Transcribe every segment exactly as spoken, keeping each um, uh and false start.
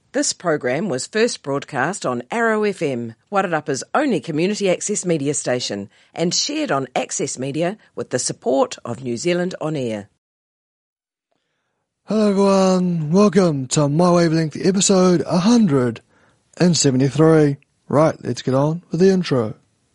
This program was first broadcast on Arrow F M, Wairarapa's only community access media station, and shared on Access Media with the support of New Zealand On Air. Hello everyone, welcome to My Wavelength episode one hundred seventy-three. Right, let's get on with the intro.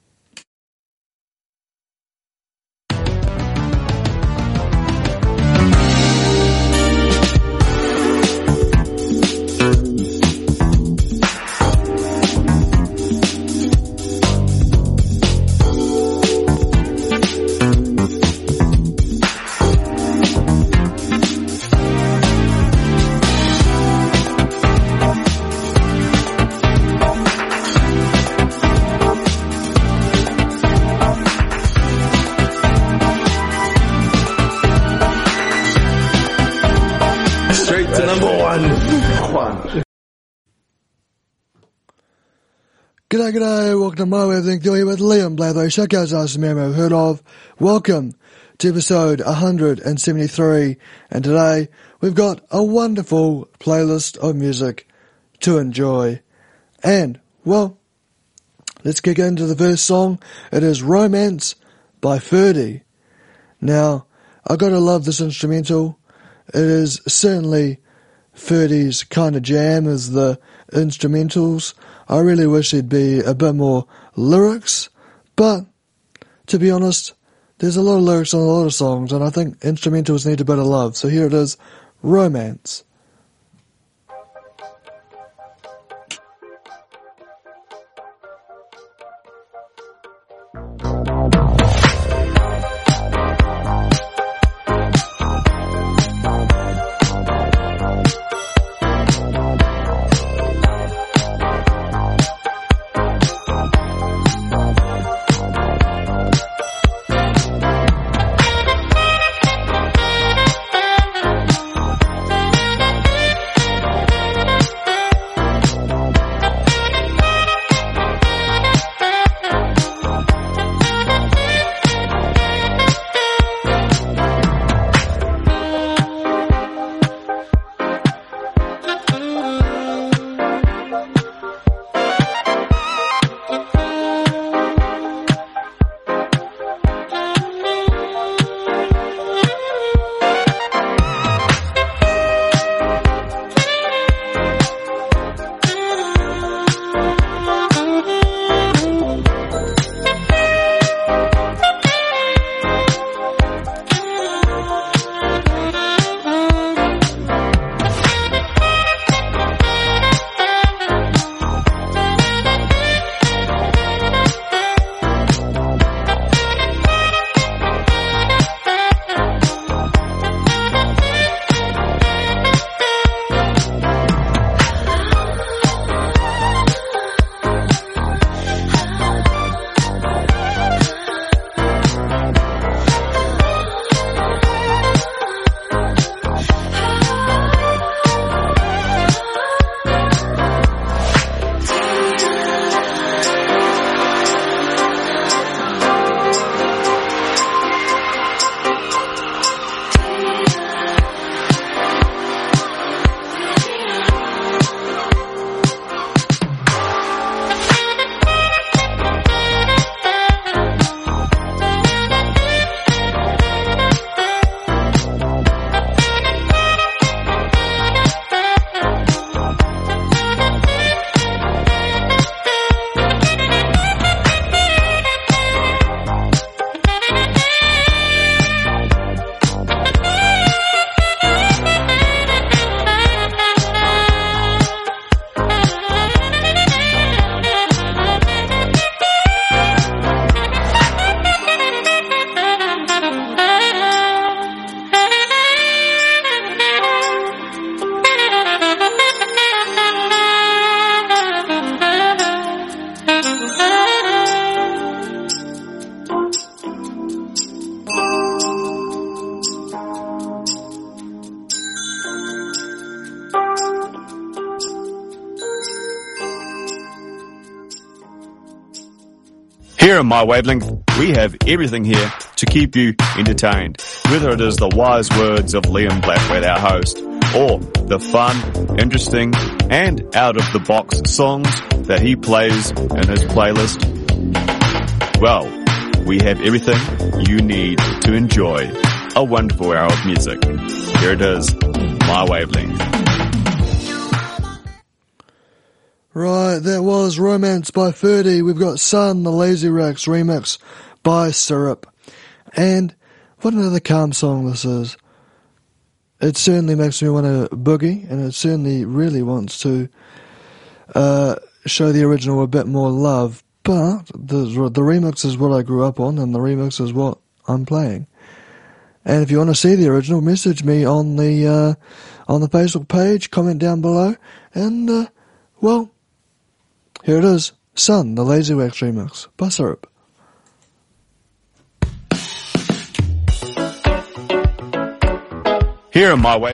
G'day, g'day, welcome to My Wavelength, you're here with Liam Blatho, show goes us, a man I've heard of. Welcome to episode one hundred seventy-three, and today we've got a wonderful playlist of music to enjoy. And, well, let's kick into the first song. It is Romance by Ferdy. Now, I gotta love this instrumental. It is certainly Ferdy's kind of jam is the instrumentals. I really wish there'd be a bit more lyrics, but to be honest, there's a lot of lyrics on a lot of songs, and I think instrumentals need a bit of love. So here it is, Romance. Here on My Wavelength, we have everything here to keep you entertained. Whether it is the wise words of Liam Blackwood, our host, or the fun, interesting, and out-of-the-box songs that he plays in his playlist? Well, we have everything you need to enjoy a wonderful hour of music. Here it is, My Wavelength. Right, that was Romance by Ferdy. We've got Sun, the Lazy Rex remix by Syrup. And what another calm song this is. It certainly makes me want to boogie, and it certainly really wants to uh, show the original a bit more love. But the, the remix is what I grew up on, and the remix is what I'm playing. And if you want to see the original, message me on the uh, on the Facebook page, comment down below, and, uh, well, here it is, Sun, the Lazy Wax remix by Syrup. Here in My Way.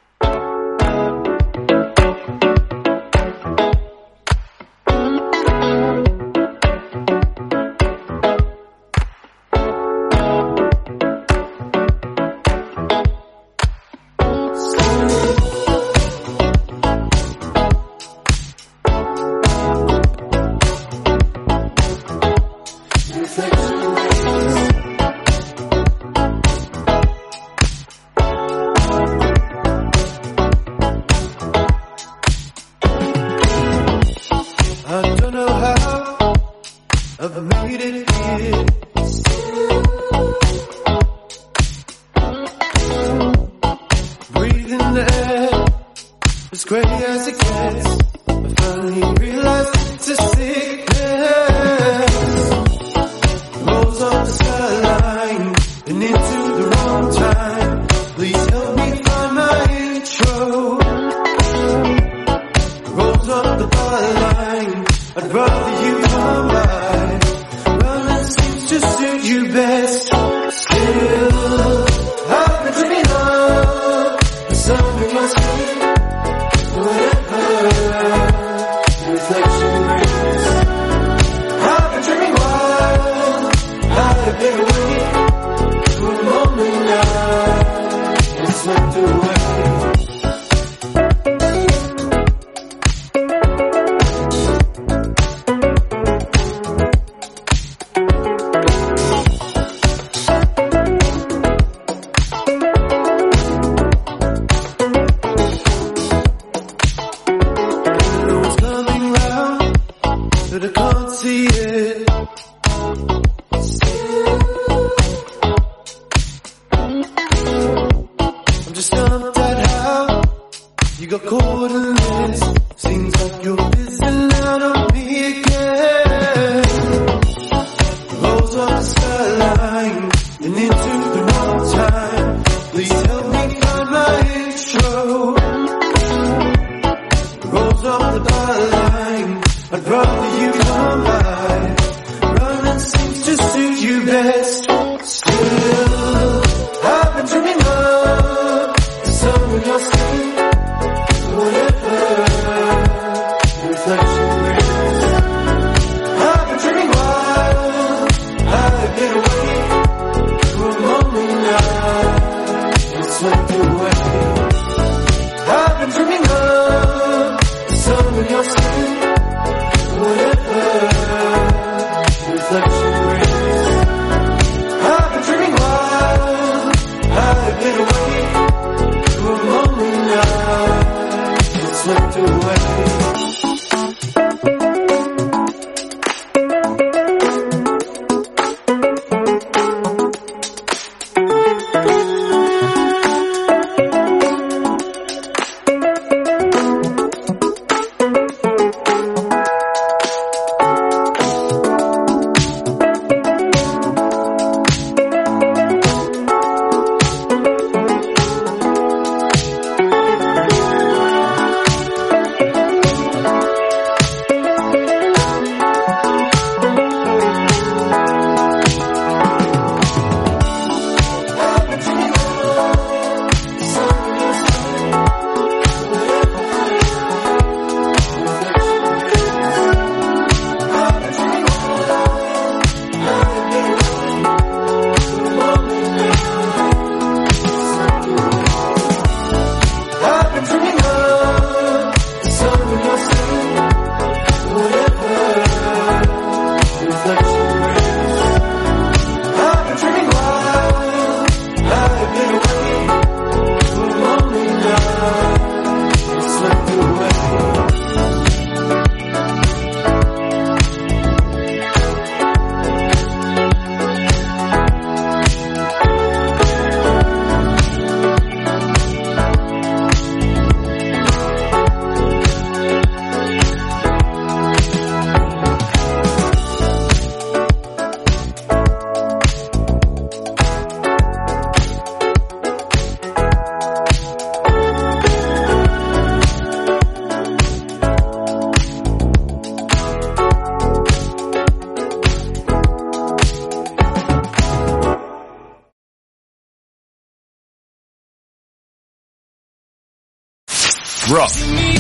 rock.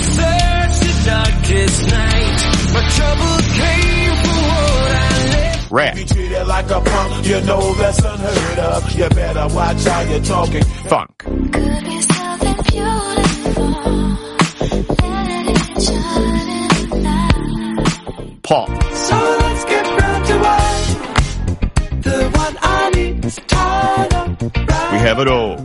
Rap. Like a punk, you know that's unheard of. You better watch how you're talking. Funk. Could be something beautiful. Pop. So let's get round to one. The one I need is tied up. We have it all.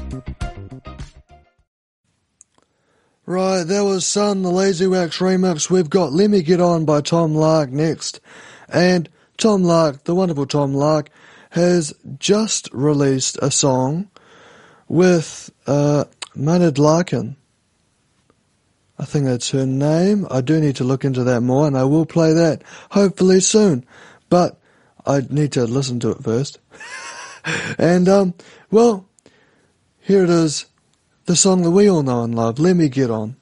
Right, that was Sun, the Lazy Wax remix. We've got Let Me Get On by Tom Lark next. And Tom Lark, the wonderful Tom Lark, has just released a song with uh, Maynard Larkin. I think that's her name. I do need to look into that more, and I will play that hopefully soon. But I need to listen to it first. and, um, well, here it is. The song that we all know and love, Let Me Get On.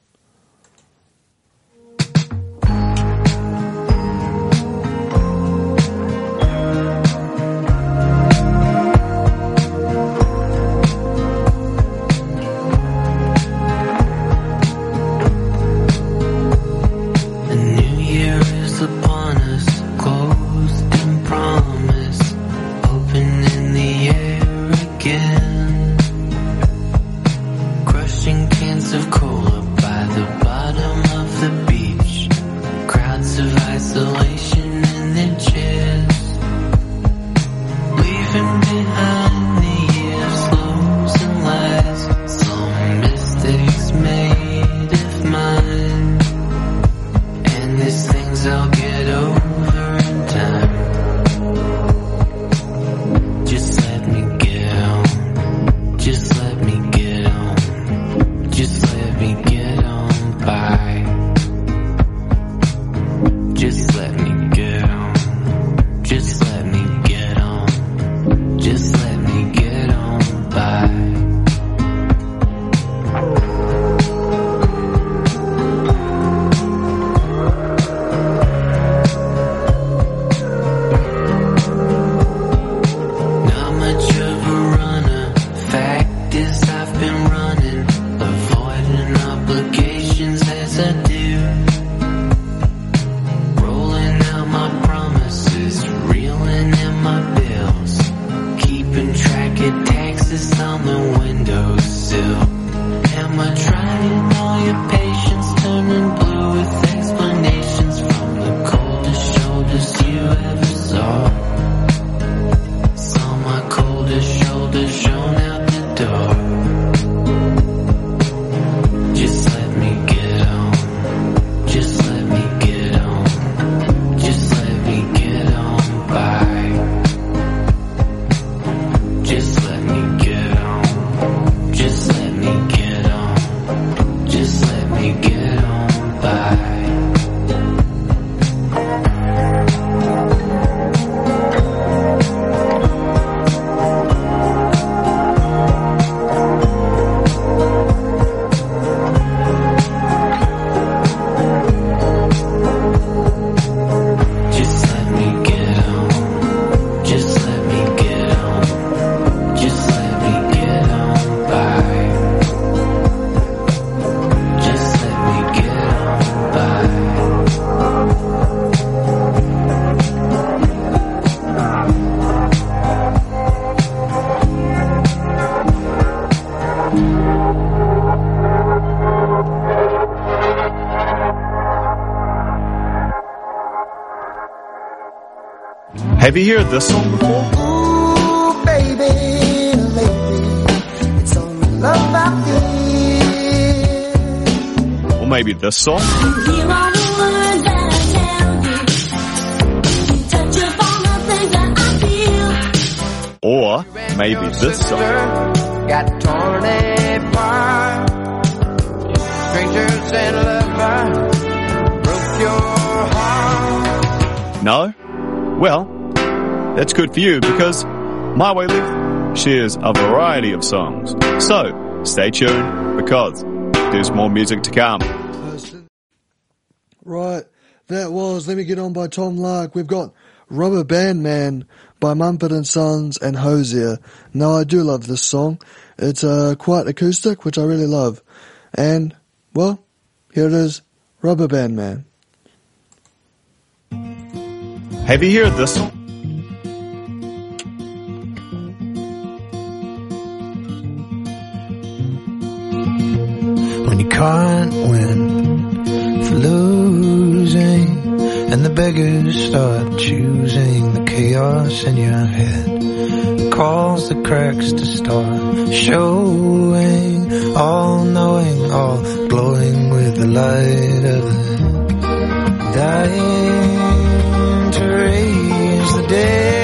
Have you heard this song before? Ooh, baby, lately, it's only love I feel. Or maybe this song? Here are the words that I tell you. You touch upon the things that I feel. Or maybe this song? Got torn apart. Strangers and lovers broke your heart. No? Well, that's good for you because My Way Left shares a variety of songs. So, stay tuned because there's more music to come. Right, that was Let Me Get On by Tom Lark. We've got Rubber Band Man by Mumford and Sons and Hosier. Now, I do love this song. It's uh, quite acoustic, which I really love. And Well, here it is, Rubber Band Man. Have you heard this one? When you can't win for losing, and the beggars start choosing, the chaos in your head calls the cracks to start showing, all knowing, all glowing with the light of the dying to raise the dead.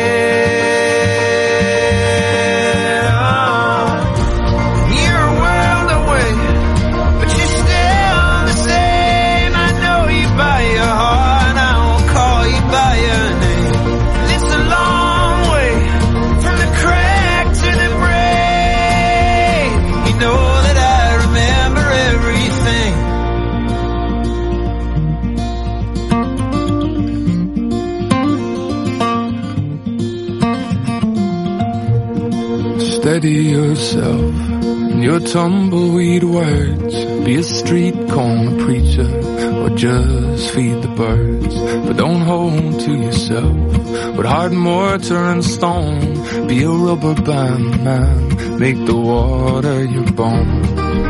Steady yourself in your tumbleweed words. Be a street corner preacher or just feed the birds. But don't hold to yourself with hard mortar and stone. Be a rubber band man, make the water your bone.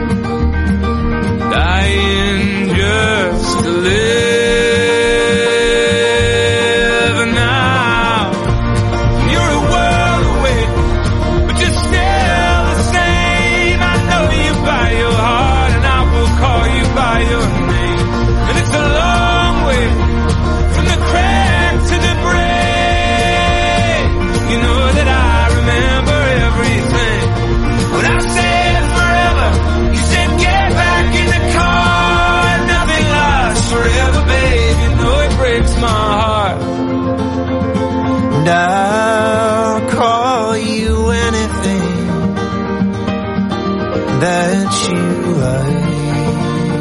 Dying just to live. And I'll call you anything that you like.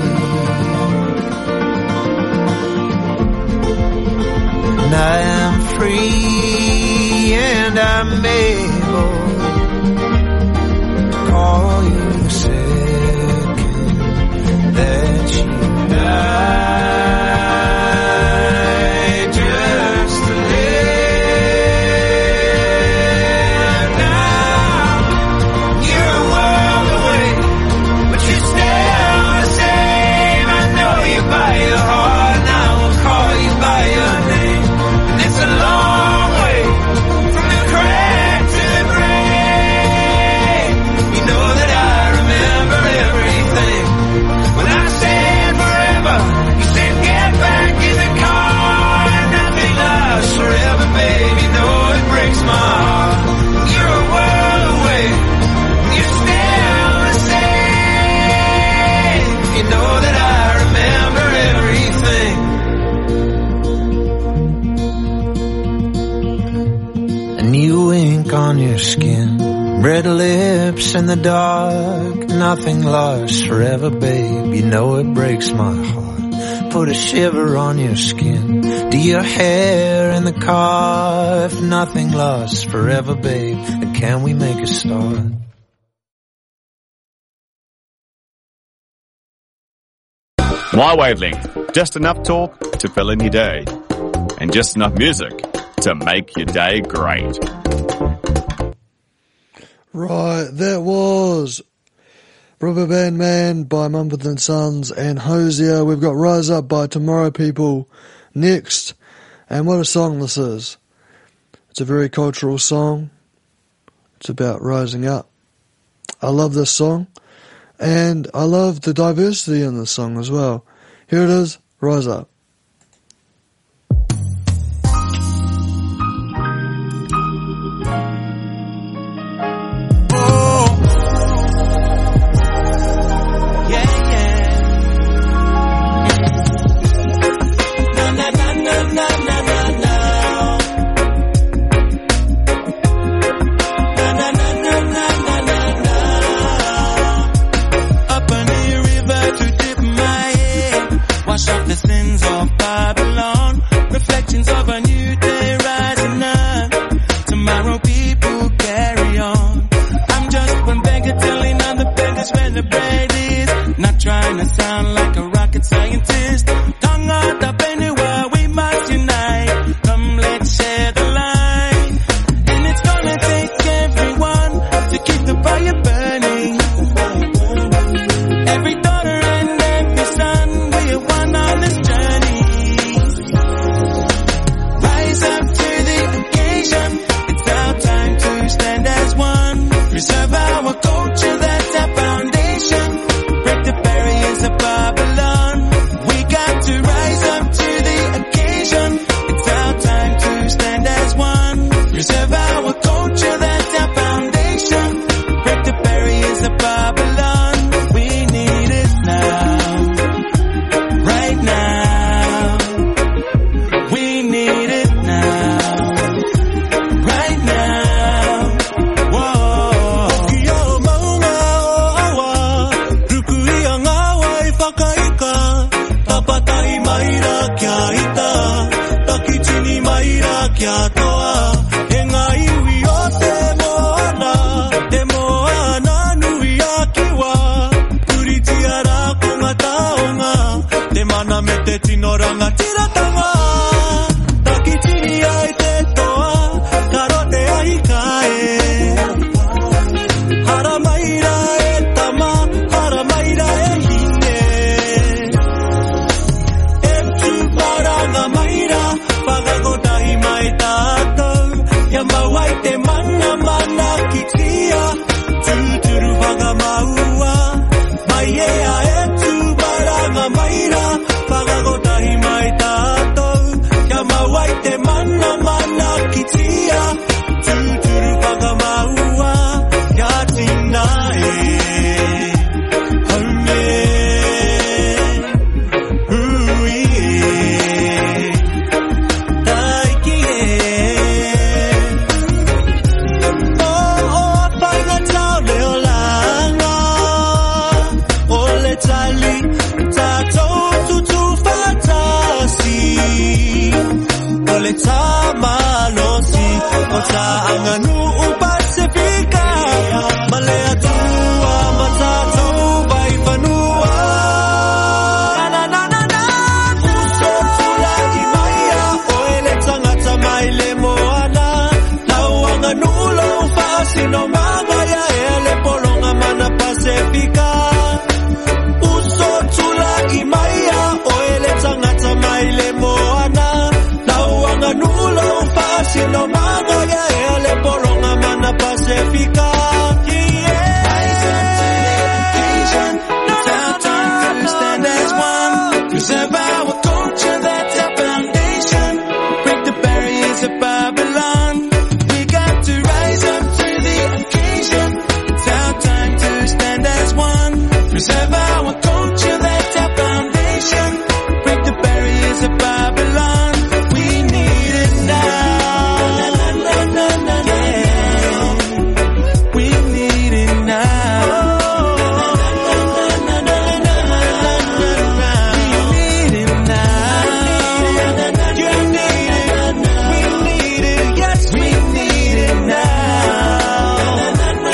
And I am free and I'm able to call you the second that you die. Skin, red lips in the dark, nothing lasts forever, babe. You know it breaks my heart. Put a shiver on your skin. Do your hair in the car. If nothing lasts forever, babe, then can we make a start? My wavelength, just enough talk to fill in your day, and just enough music to make your day great. Right, that was Rubber Band Man by Mumford and Sons and Hosier. We've got Rise Up by Tomorrow People next. And what a song this is. It's a very cultural song. It's about rising up. I love this song. And I love the diversity in this song as well. Here it is, Rise Up. The sins of ita taki tini maira kia toa e ngai ui o te moana te moana nui akiwa turiti ara ko ngā taonga te mana me te tinoranga tiratanga taki tini ai te toa karo te ai kae hara maira e tama hara maira e hine e tu paranga maira pagago tahi mai tātou ia mawai te mana mana kitia tuturu paga maua mai ea e tu paranga maira pagago tahi mai tātou ia mawai te mana mana kitia tuturu paga maua ia tina e haume ui e taiki e o o whainga tau leo langa o le tali tātou tutu whatasi o le tā malosi o tā anganu u Pasifika ma le atua ma tātou vai whanua na na na na uso tula i maia o ele tangata mai le moana lau anganu lau whaasino mangaya e le polonga mana Pasifika uso tula i maia o ele tangata mai le moana lau anganu lau whaasino mangaya e le polonga mana Pasifika. Rise up to the occasion. It's our time to stand as one. Preserve our culture, that's our foundation. Break the barriers of Babylon. We got to rise up to the occasion. It's our time to stand as one. Preserve our culture, that's our foundation. Break the barriers of Babylon. We need it now. We need it now. We need it now. You need it. We need it. Yes, we need it now.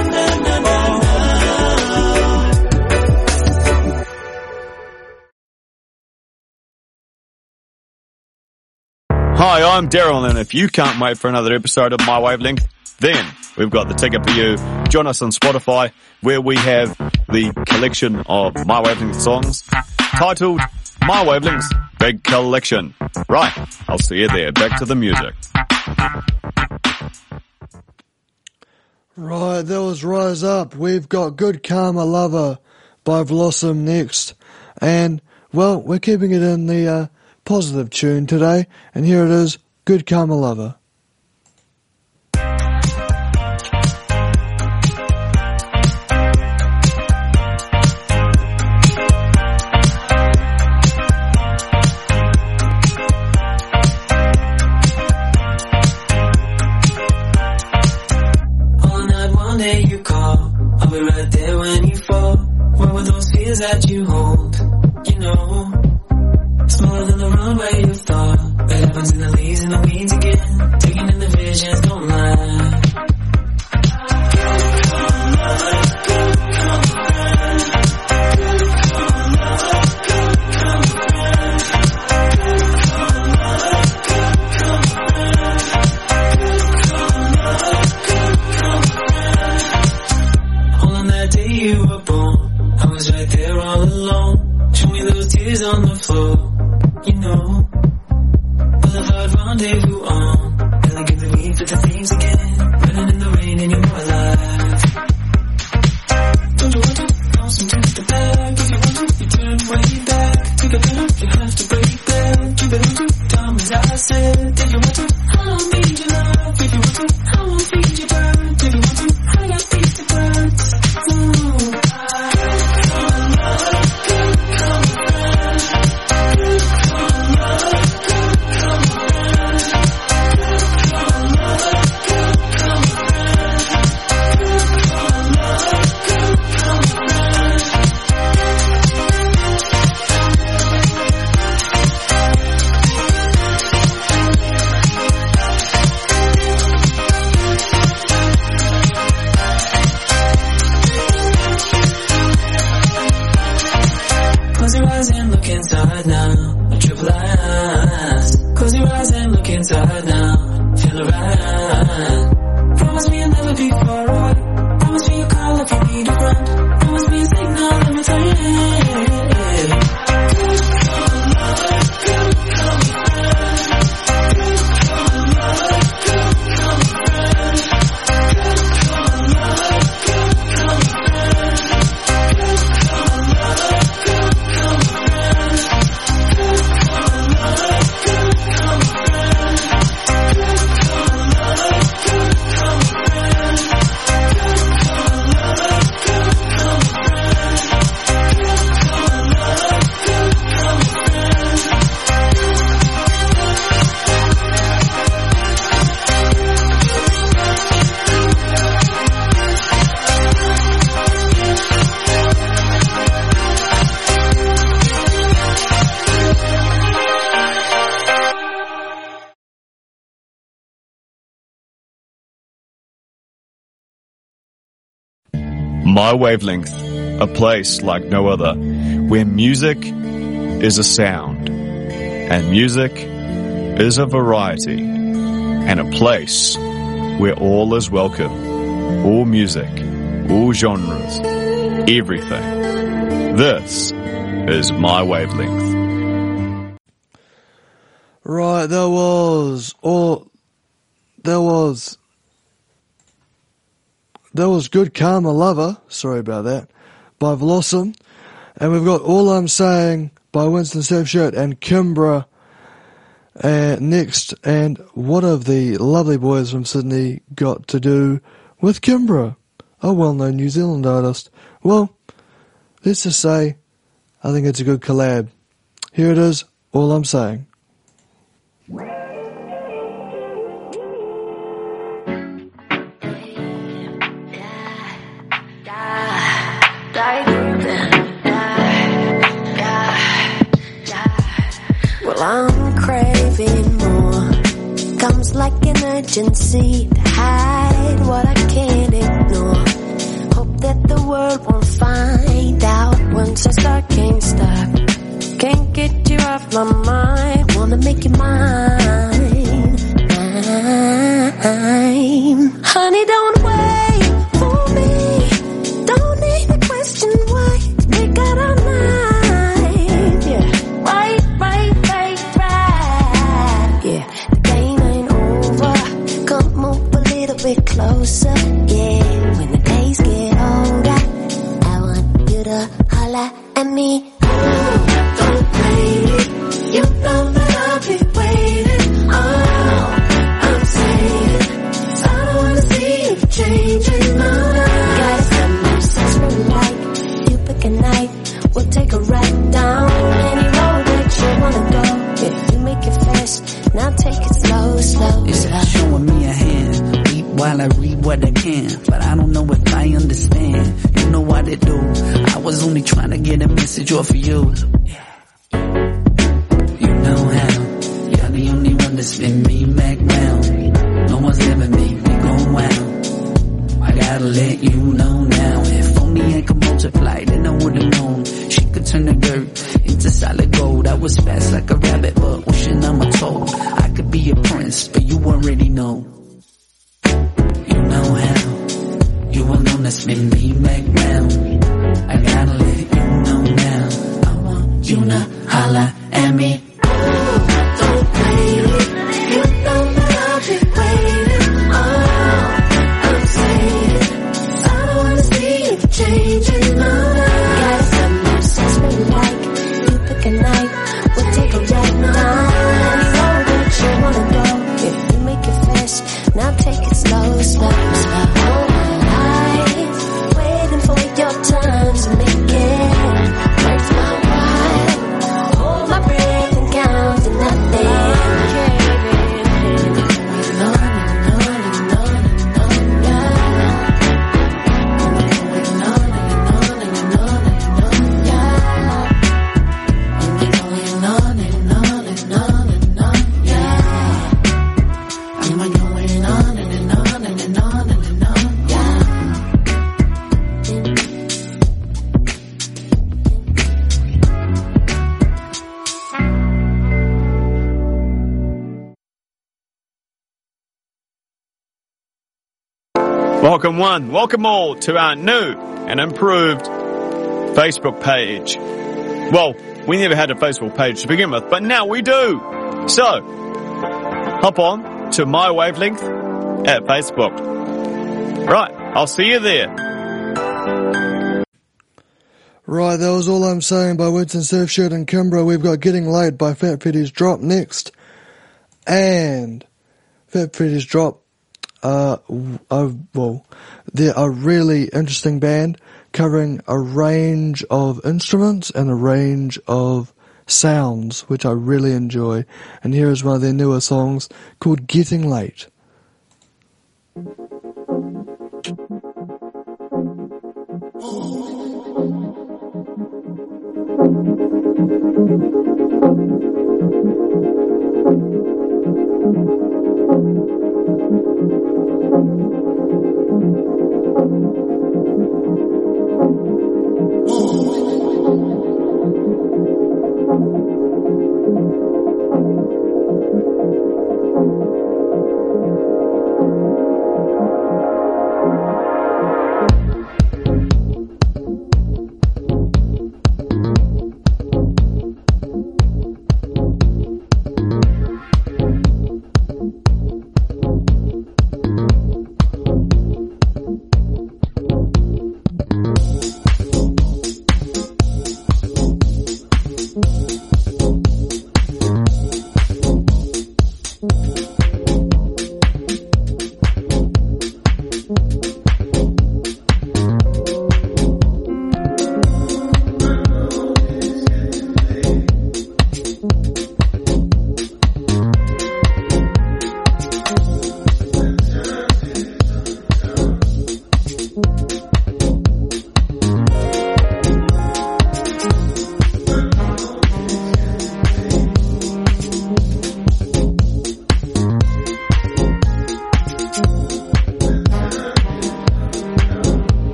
Hi, I'm Daryl, and if you can't wait for another episode of My Wavelength, then we've got the ticket for you. Join us on Spotify, where we have the collection of My Wavelength songs titled My Wavelength's Big Collection. Right, I'll see you there. Back to the music. Right, that was Rise Up. We've got Good Karma Lover by Blossom next. And, well, we're keeping it in the uh, positive tune today. And here it is, Good Karma Lover. All night, one day you call. I'll be right there when you fall. Where were those fears that you hold? You know, smaller than the runway you thought. What happens in the leaves and the weeds again? Taking in the visions, don't lie. All on that day you were born, I was right there all alone. Show me those tears on the floor. You know, boulevard rendezvous on. Elegant the weed with the themes again. Running in the rain and you're more alive. Don't you want to bounce into the bag? If you want to, you turn way back. To get better, you have to break that. Keep it on to time as I said. If you want to, I don't need your love. If you want to, I won't feed your bird. If you want to, I got pizza birds. Ooh. My Wavelength, a place like no other, where music is a sound, and music is a variety, and a place where all is welcome, all music, all genres, everything. This is My Wavelength. Right, there was, or, there was, there was Good Karma Lover, sorry about that, by Blossom, and we've got All I'm Saying by Winston Surfshirt and Kimbra uh, next, and what have the lovely boys from Sydney got to do with Kimbra, a well-known New Zealand artist? Well, let's just say, I think it's a good collab. Here it is, All I'm Saying. Well, I'm craving more. Comes like an urgency to hide what I can't ignore. Hope that the world won't find out once I start, can't stop. Can't get you off my mind. Wanna make you mine. Mine. Honey, don't wait for me. Don't need to question why. Make out our night. Yeah. Right, right, right, right. Yeah. The game ain't over. Come move a little bit closer. Yeah. When the days get older, I want you to holla at me. Don't wait. You know that I'll be waiting. Oh, I'm saying, I don't wanna see you changing. No, got something obsessed with like. You pick a night, we'll take a ride down any road that you wanna go. Yeah, you make it fast, now take it slow, slow. It's slow. showing me a hand. Read while I read what I can, but I don't know if I understand. You know what it do? I was only trying to get a message off of you. You know how you're the only one to spin me back round. No one's ever made me go wow. I gotta let you know now. If only I could multiply, then I would've known. She could turn the dirt into solid gold. I was fast like a rabbit, but wishing I'm a toad. I could be a prince, but you already know. You know how you were gonna spin me back round. I gotta let you know now. I want you to holla at me. Don't wait, you know that I'll be waiting. Oh, I'm saying, I don't wanna see you changing. No, got something obsessed with like. You pick a night, we'll take a ride down any road that you wanna go. Yeah, you make it fast, now take it slow, slow, slow. All my life, waiting for your turn to make it. Breaks my pride, hold my breath and count to nothing. On and on and on and on, yeah. Going on and on and on and on, yeah. And we're going on and on and on and on, yeah. And we're going on and on and on and on, yeah. Welcome one, welcome all to our new and improved Facebook page. Well, we never had a Facebook page to begin with, but now we do. So, hop on to My Wavelength at Facebook. Right, I'll see you there. Right, that was All I'm Saying by Winston Surfshirt and Kimbra. We've got Getting Laid by Fat Freddy's Drop next. And Fat Freddy's Drop, uh, uh, well, they're a really interesting band covering a range of instruments and a range of sounds, which I really enjoy. And here is one of their newer songs called Getting Late.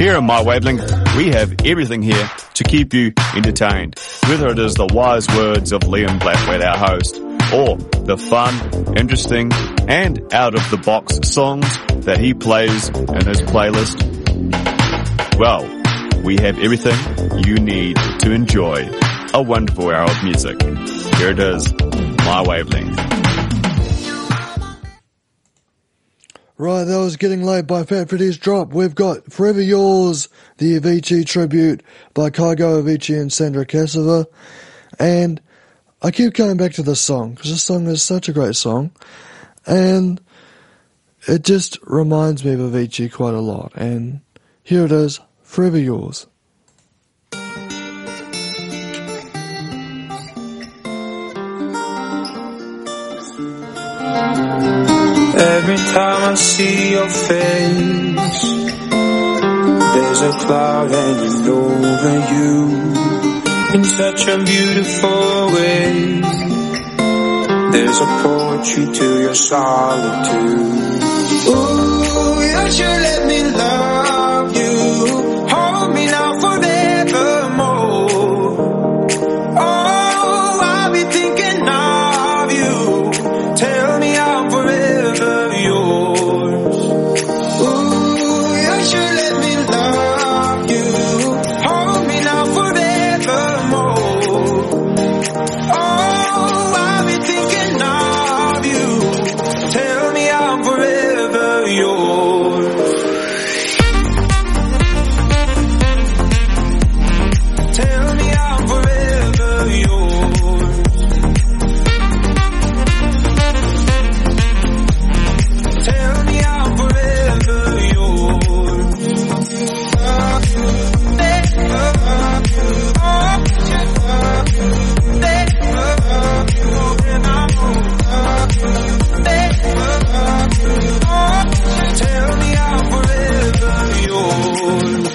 Here on My Wavelength, we have everything here to keep you entertained, whether it is the wise words of Liam Blathwaite, our host, or the fun, interesting, and out-of-the-box songs that he plays in his playlist. Well, we have everything you need to enjoy a wonderful hour of music. Here it is, My Wavelength. Right, that was Getting Late by Fat Freddy's Drop. We've got Forever Yours, the Avicii tribute by Kygo Avicii and Sandra Cassava. And I keep coming back to this song, because this song is such a great song. And it just reminds me of Avicii quite a lot. And here it is, Forever Yours. Every time I see your face, there's a cloud hanging over you in such a beautiful way. There's a poetry to your solitude. Ooh, you should let me love you. Hold me now forevermore. Oh, I'll be thinking of you. Tell me I'm forever yours. Ooh, you should let me love you. Hold me now forevermore. Oh, I'll be thinking of you. Tell me I'm forever yours. Tell me I'm forever yours. Tell me I'm forever yours. They love you. Oh, they love you. They love you. And I love you. They love you. Oh, tell me I'm forever yours.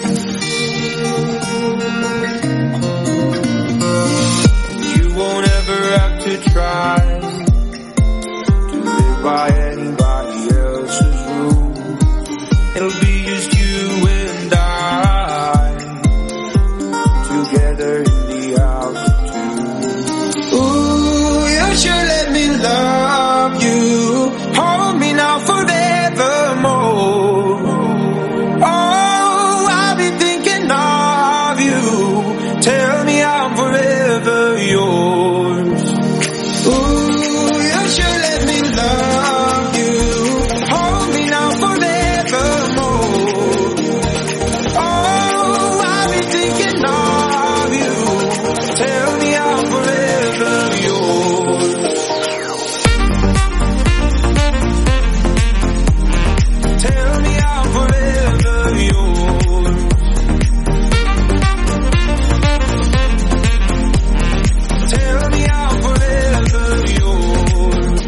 You won't ever have to try to live by anybody else's rules. It'll be just you and I together in the altitude. Ooh, you should let me love you. Hold me now forevermore. Oh, I'll be thinking of you. Tell me I'm forever yours. Ooh, you should let me love you. Hold me now forevermore. Oh, I'll be thinking of you. Tell me I'm forever yours. Tell me I'm forever yours. Tell me I'm forever yours.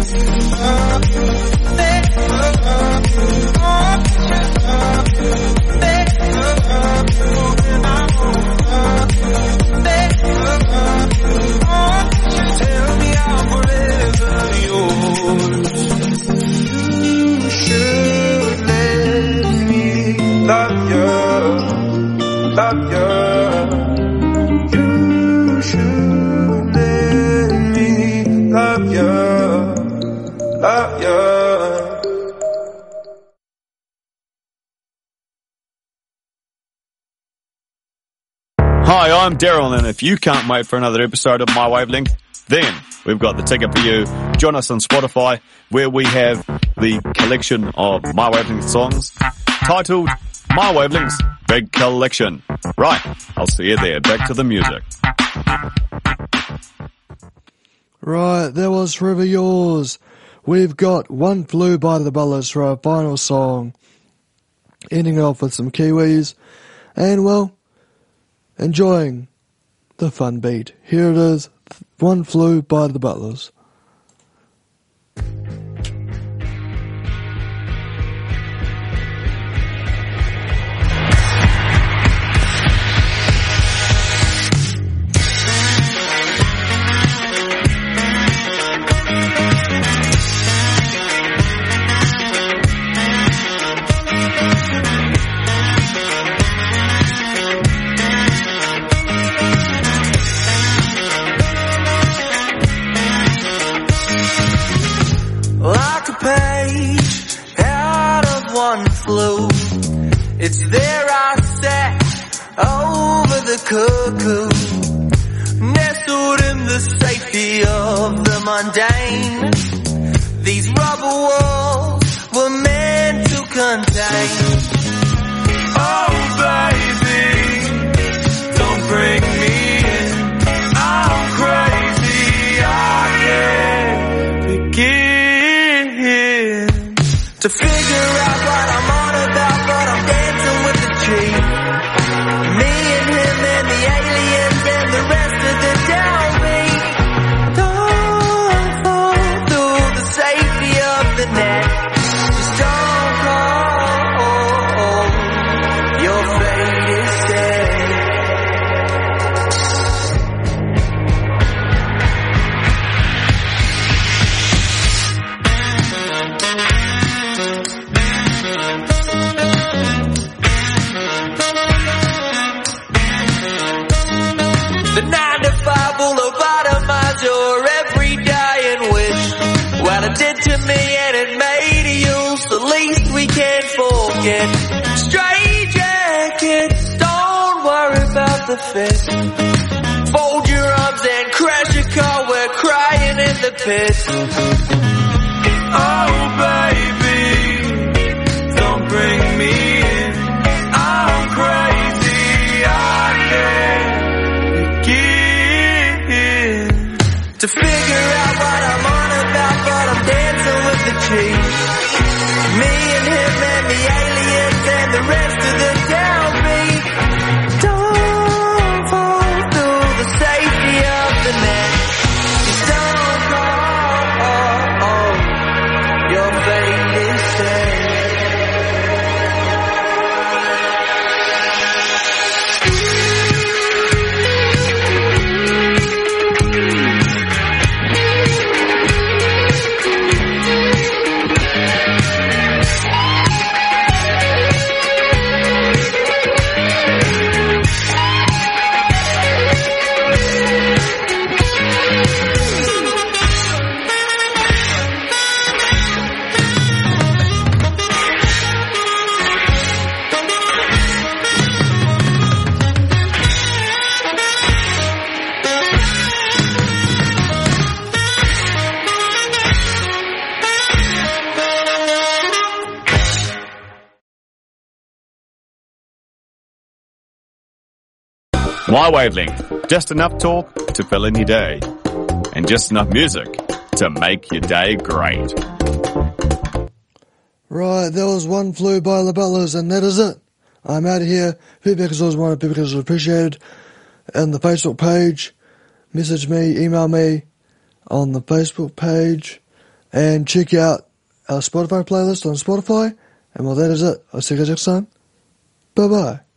They love you. Oh, they love you. They love you. And I love you. They love you. Oh, tell me I'm forever yours. You should let me love you. Love you. You should let me love you, love you. Hi, I'm Daryl, and if you can't wait for another episode of My Wavelength, then we've got the ticket for you. Join us on Spotify, where we have the collection of My Wavelength songs titled My Wavelength's Big Collection. Right, I'll see you there. Back to the music. Right, that was Forever Yours. We've got One Flew by the Bullets for our final song. Ending it off with some Kiwis. And, well, enjoying the fun beat. Here it is, One Flew by the Butlers. like a page out of one flu. It's there I sat over the cuckoo, nestled in the safety of the mundane. These rubber walls were meant to contain. Oh baby, don't bring me in. I'm crazy, I can't begin to figure out what I'm on about, but I'm dancing with the chief. Me and him and the aliens and the rest of the downbeat. Don't fall through the safety of the net. Just don't call. Your fate is dead. The nine to five will lobotomize your every dying wish. What it did to me and it made you, the least we can forget. Straight jackets, don't worry about the fit. Fold your arms and crash your car, we're crying in the pit. Oh baby, don't bring me in. I'm crazy, I can't to figure out what I'm on about, but I'm dancing with the chief. Me and him and the aliens and the rest of the downbeat. Don't fall through the safety of the net. Just don't call. Your fate is set. My wavelength, just enough talk to fill in your day, and just enough music to make your day great. Right, that was One Flew by the Butlers, and that is it. I'm out of here. Feedback is always wanted, feedback is appreciated. And the Facebook page, message me, email me on the Facebook page, and check out our Spotify playlist on Spotify. And well, that is it. I'll see you guys next time. Bye-bye.